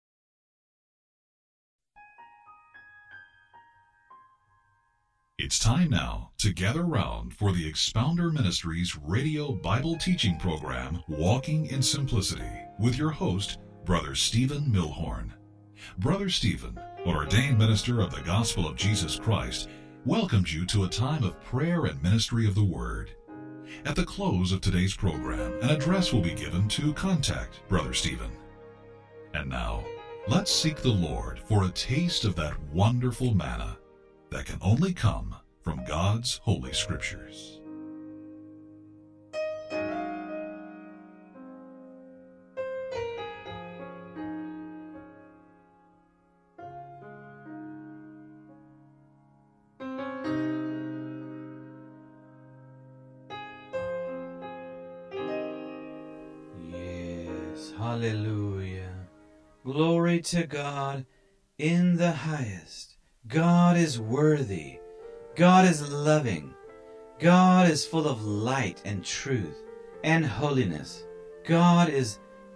It's time now to gather round for the Expounder Ministries radio Bible teaching program, Walking in Simplicity, with your host, Brother Stephen Milhorn. Brother Stephen, an ordained minister of the Gospel of Jesus Christ, welcomes you to a time of prayer and ministry of the Word. At the close of today's program, an address will be given to contact Brother Stephen. And now, let's seek the Lord for a taste of that wonderful manna that can only come from God's Holy Scriptures. Yes, hallelujah. Glory to God in the highest. God is worthy. God is loving. God is full of light and truth and holiness. God is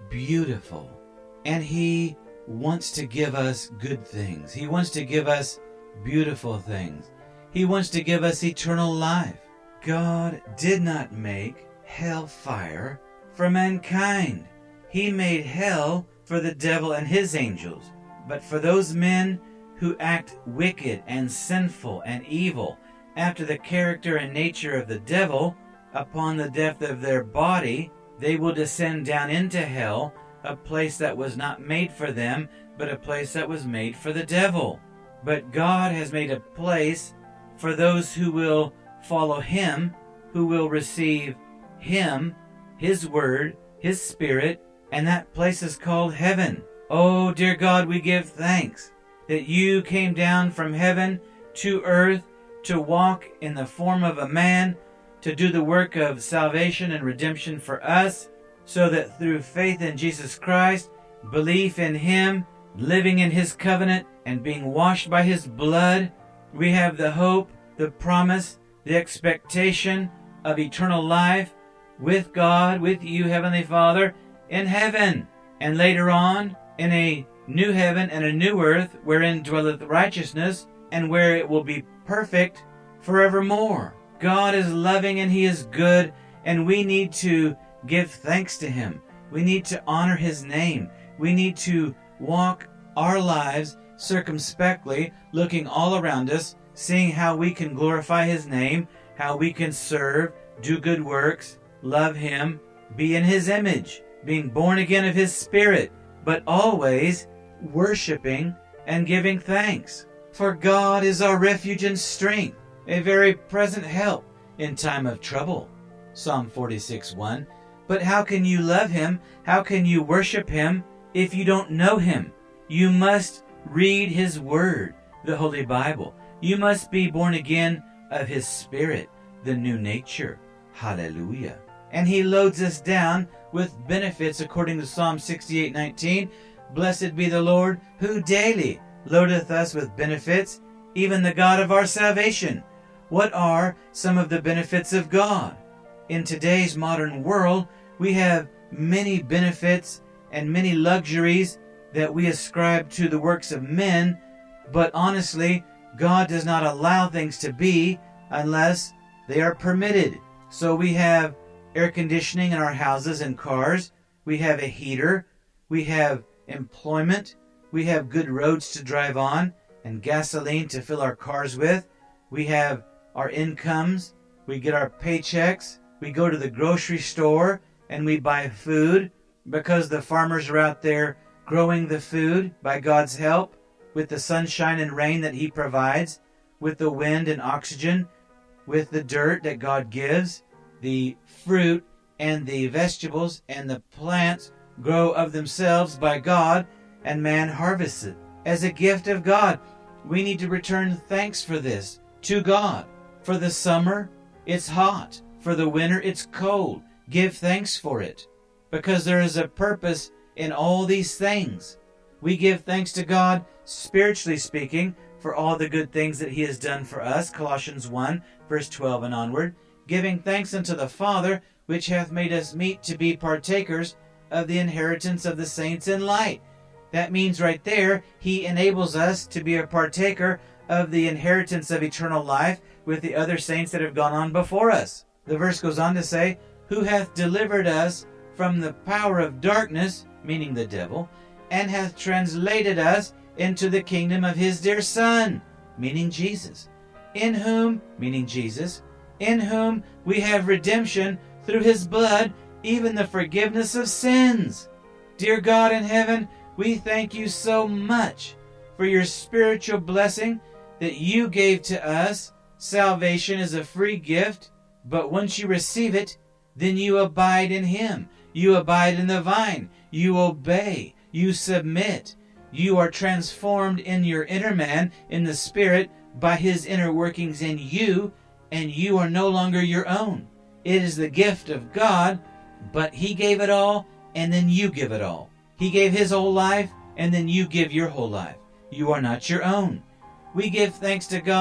beautiful. And He wants to give us good things. He wants to give us beautiful things. He wants to give us eternal life. God did not make hellfire for mankind. He made hell for the devil and his angels. But for those men who act wicked and sinful and evil after the character and nature of the devil, upon the death of their body, they will descend down into hell, a place that was not made for them, but a place that was made for the devil. But God has made a place for those who will follow Him, who will receive Him, His Word, His Spirit, and that place is called heaven. Oh, dear God, we give thanks that You came down from heaven to earth to walk in the form of a man, to do the work of salvation and redemption for us, so that through faith in Jesus Christ, belief in Him, living in His covenant, and being washed by His blood, we have the hope, the promise, the expectation of eternal life with God, with You, Heavenly Father, in heaven, and later on in a new heaven and a new earth wherein dwelleth righteousness, and where it will be perfect forevermore. God is loving and He is good, and we need to give thanks to Him. We need to honor His name. We need to walk our lives circumspectly, looking all around us, seeing how we can glorify His name, how we can serve, do good works, love Him, be in His image, being born again of His Spirit, but always worshiping and giving thanks. For God is our refuge and strength, a very present help in time of trouble. Psalm forty-six one. But how can you love Him? How can you worship Him if you don't know Him? You must read His Word, the Holy Bible. You must be born again of His Spirit, the new nature. Hallelujah. And He loads us down with benefits according to Psalm sixty-eight nineteen. Blessed be the Lord, who daily loadeth us with benefits, even the God of our salvation. What are some of the benefits of God? In today's modern world, we have many benefits and many luxuries that we ascribe to the works of men, but honestly, God does not allow things to be unless they are permitted. So we have air conditioning in our houses and cars, we have a heater, we have employment, we have good roads to drive on and gasoline to fill our cars with, we have our incomes, we get our paychecks, we go to the grocery store and we buy food because the farmers are out there growing the food by God's help, with the sunshine and rain that He provides, with the wind and oxygen, with the dirt that God gives. The fruit and the vegetables and the plants grow of themselves by God, and man harvests it as a gift of God. We need to return thanks for this to God. For the summer, it's hot. For the winter, it's cold. Give thanks for it, because there is a purpose in all these things. We give thanks to God, spiritually speaking, for all the good things that He has done for us, Colossians one, verse twelve and onward, giving thanks unto the Father, which hath made us meet to be partakers of the inheritance of the saints in light. That means right there, He enables us to be a partaker of the inheritance of eternal life with the other saints that have gone on before us. The verse goes on to say, who hath delivered us from the power of darkness, meaning the devil, and hath translated us into the kingdom of His dear Son, meaning Jesus, in whom, meaning Jesus, in whom we have redemption through His blood, even the forgiveness of sins. Dear God in heaven, we thank You so much for Your spiritual blessing that You gave to us. Salvation is a free gift, but once you receive it, then you abide in Him. You abide in the vine. You obey. You submit. You are transformed in your inner man, in the Spirit, by His inner workings in you, and you are no longer your own. It is the gift of God, but He gave it all, and then you give it all. He gave His whole life, and then you give your whole life. You are not your own. We give thanks to God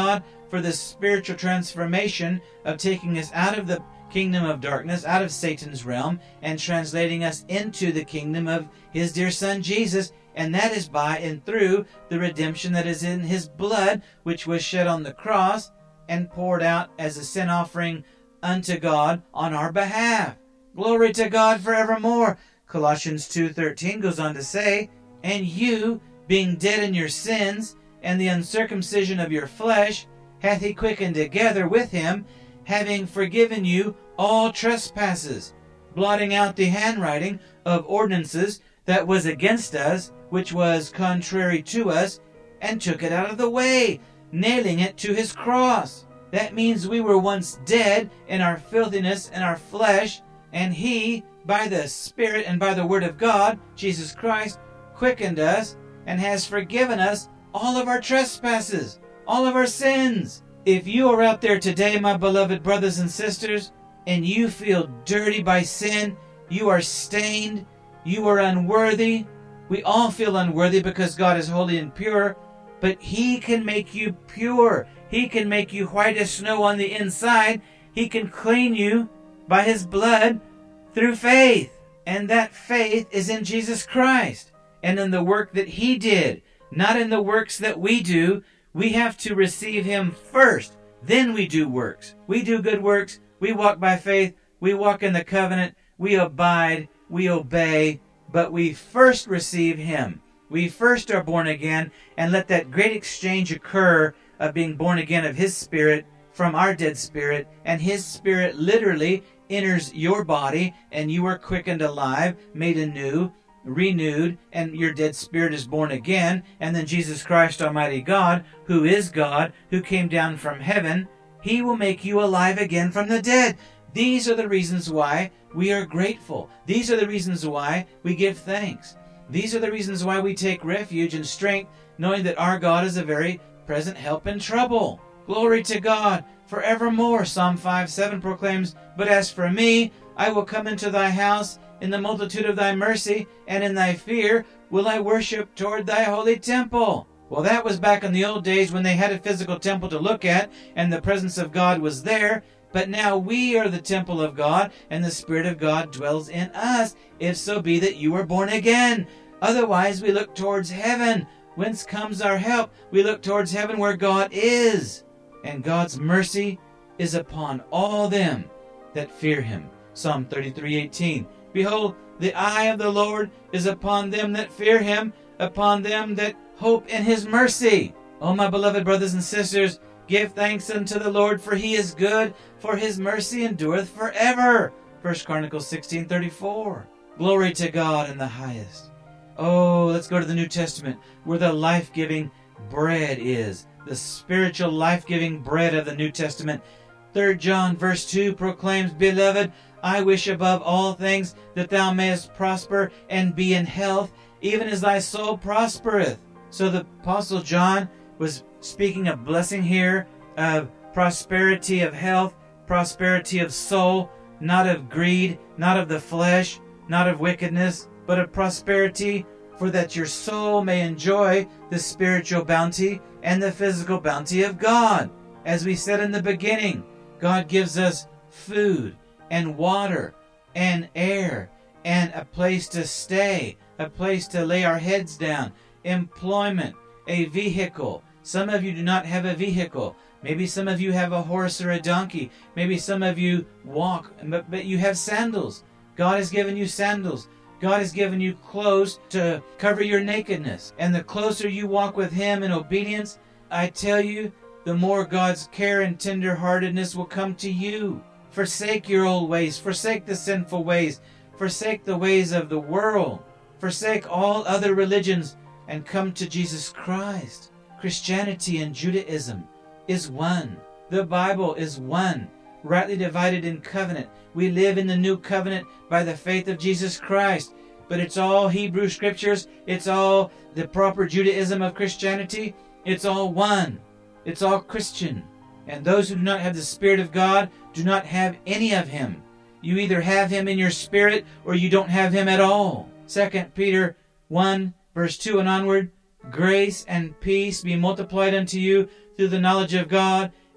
for this spiritual transformation of taking us out of the kingdom of darkness, out of Satan's realm, and translating us into the kingdom of his dear Son Jesus. And that is by and through the redemption that is in his blood, which was shed on the cross and poured out as a sin offering unto God on our behalf. Glory to God forevermore. Colossians two thirteen goes on to say, and you, being dead in your sins, and the uncircumcision of your flesh, hath he quickened together with him, having forgiven you all trespasses, blotting out the handwriting of ordinances that was against us, which was contrary to us, and took it out of the way, nailing it to his cross. That means we were once dead in our filthiness and our flesh, and he, by the Spirit and by the Word of God, Jesus Christ, quickened us and has forgiven us all of our trespasses, all of our sins. If you are out there today, my beloved brothers and sisters, and you feel dirty by sin, you are stained, you are unworthy. We all feel unworthy because God is holy and pure, but he can make you pure. He can make you white as snow on the inside. He can clean you by his blood through faith. And that faith is in Jesus Christ and in the work that he did, not in the works that we do. We have to receive him first. Then we do works. We do good works. We walk by faith. We walk in the covenant. We abide. We obey. But we first receive him. We first are born again, and let that great exchange occur of being born again of his spirit from our dead spirit, and his spirit literally enters your body, and you are quickened alive, made anew, renewed, and your dead spirit is born again. And then Jesus Christ, Almighty God, who is God, who came down from heaven, he will make you alive again from the dead. These are the reasons why we are grateful. These are the reasons why we give thanks. These are the reasons why we take refuge and strength, knowing that our God is a very present help in trouble. Glory to God forevermore. Psalm five seven proclaims, but as for me, I will come into thy house in the multitude of thy mercy, and in thy fear will I worship toward thy holy temple. Well, that was back in the old days when they had a physical temple to look at, and the presence of God was there. But now we are the temple of God, and the Spirit of God dwells in us, if so be that you are born again. Otherwise, we look towards heaven. Whence comes our help? We look towards heaven where God is. And God's mercy is upon all them that fear him. Psalm thirty-three eighteen. Behold, the eye of the Lord is upon them that fear him, upon them that hope in his mercy. O my beloved brothers and sisters, give thanks unto the Lord, for he is good, for his mercy endureth forever. First Chronicles sixteen thirty-four. Glory to God in the highest. Oh, let's go to the New Testament, where the life-giving bread is, the spiritual life-giving bread of the New Testament. Third John verse two proclaims, Beloved, I wish above all things that thou mayest prosper and be in health, even as thy soul prospereth. So the Apostle John was speaking of blessing here, of prosperity of health, prosperity of soul, not of greed, not of the flesh, not of wickedness, but of prosperity, for that your soul may enjoy the spiritual bounty and the physical bounty of God. As we said in the beginning, God gives us food and water and air and a place to stay, a place to lay our heads down, employment, a vehicle. Some of you do not have a vehicle. Maybe some of you have a horse or a donkey. Maybe some of you walk, but, but you have sandals. God has given you sandals. God has given you clothes to cover your nakedness. And the closer you walk with him in obedience, I tell you, the more God's care and tenderheartedness will come to you. Forsake your old ways. Forsake the sinful ways. Forsake the ways of the world. Forsake all other religions and come to Jesus Christ. Christianity and Judaism is one. The Bible is one, rightly divided in covenant. We live in the new covenant by the faith of Jesus Christ. But it's all Hebrew scriptures. It's all the proper Judaism of Christianity. It's all one. It's all Christian. And those who do not have the Spirit of God do not have any of him. You either have him in your spirit or you don't have him at all. Second Peter one, verse two and onward. Grace and peace be multiplied unto you through the knowledge of God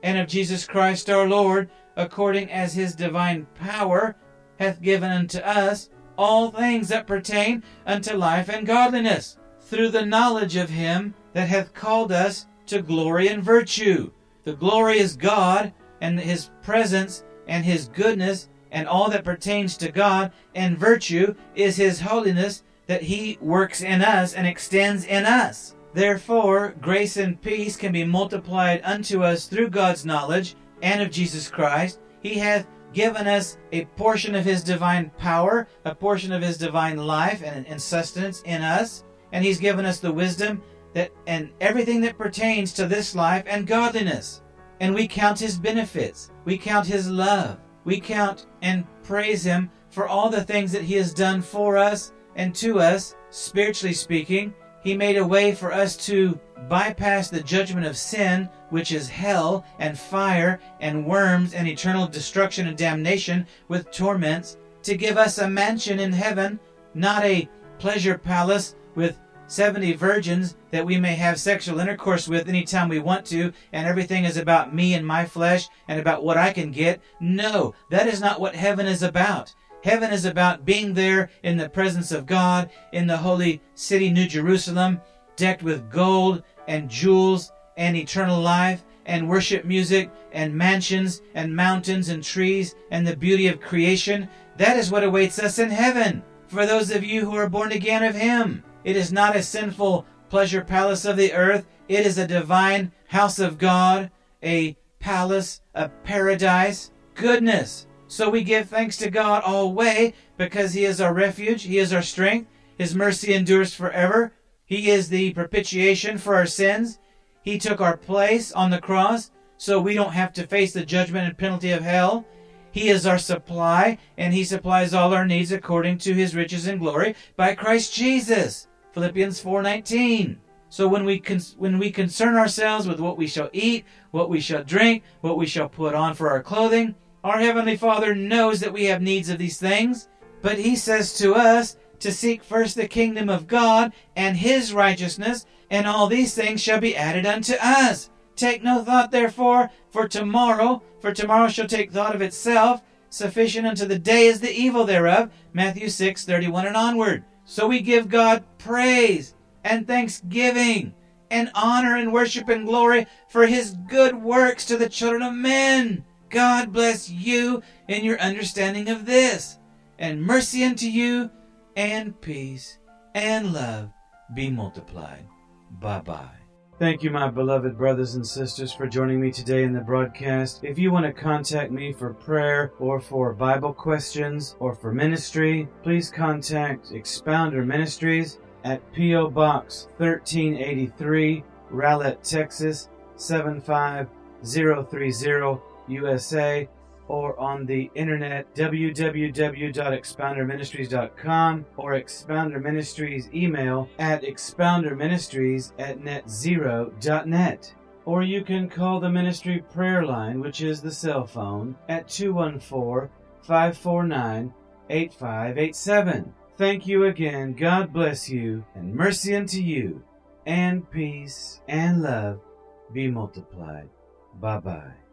and of Jesus Christ our Lord, according as his divine power hath given unto us all things that pertain unto life and godliness, through the knowledge of him that hath called us to glory and virtue. The glory is God, and his presence, and his goodness, and all that pertains to God, and virtue is his holiness that he works in us and extends in us. Therefore, grace and peace can be multiplied unto us through God's knowledge and of Jesus Christ. He hath given us a portion of his divine power, a portion of his divine life and, and sustenance in us, and he's given us the wisdom that and everything that pertains to this life and godliness. And we count his benefits. We count his love. We count and praise him for all the things that he has done for us and to us, spiritually speaking. He made a way for us to bypass the judgment of sin, which is hell and fire and worms and eternal destruction and damnation with torments, to give us a mansion in heaven, not a pleasure palace with seventy virgins that we may have sexual intercourse with anytime we want to, and everything is about me and my flesh and about what I can get. No, that is not what heaven is about. Heaven is about being there in the presence of God, in the holy city, New Jerusalem, decked with gold and jewels and eternal life and worship music and mansions and mountains and trees and the beauty of creation. That is what awaits us in heaven for those of you who are born again of him. It is not a sinful pleasure palace of the earth. It is a divine house of God, a palace, a paradise, goodness. So we give thanks to God always because he is our refuge. He is our strength. His mercy endures forever. He is the propitiation for our sins. He took our place on the cross so we don't have to face the judgment and penalty of hell. He is our supply, and he supplies all our needs according to his riches and glory by Christ Jesus. Philippians four nineteen. So when we con- when we concern ourselves with what we shall eat, what we shall drink, what we shall put on for our clothing, our Heavenly Father knows that we have needs of these things, but he says to us to seek first the kingdom of God and his righteousness, and all these things shall be added unto us. Take no thought, therefore, for tomorrow, for tomorrow shall take thought of itself. Sufficient unto the day is the evil thereof. Matthew six thirty-one and onward. So we give God praise and thanksgiving and honor and worship and glory for his good works to the children of men. God bless you in your understanding of this, and mercy unto you, and peace and love be multiplied. Bye-bye. Thank you, my beloved brothers and sisters, for joining me today in the broadcast. If you want to contact me for prayer or for Bible questions or for ministry, please contact Expounder Ministries at P O Box thirteen eighty-three, Rowlett, Texas seven five zero three zero, U S A, or on the internet w w w dot expounder ministries dot com or Expounder Ministries email at expounderministries at net zero dot net. Or you can call the ministry prayer line, which is the cell phone, at two one four, five four nine, eight five eight seven. Thank you again. God bless you, and mercy unto you, and peace and love be multiplied. Bye-bye.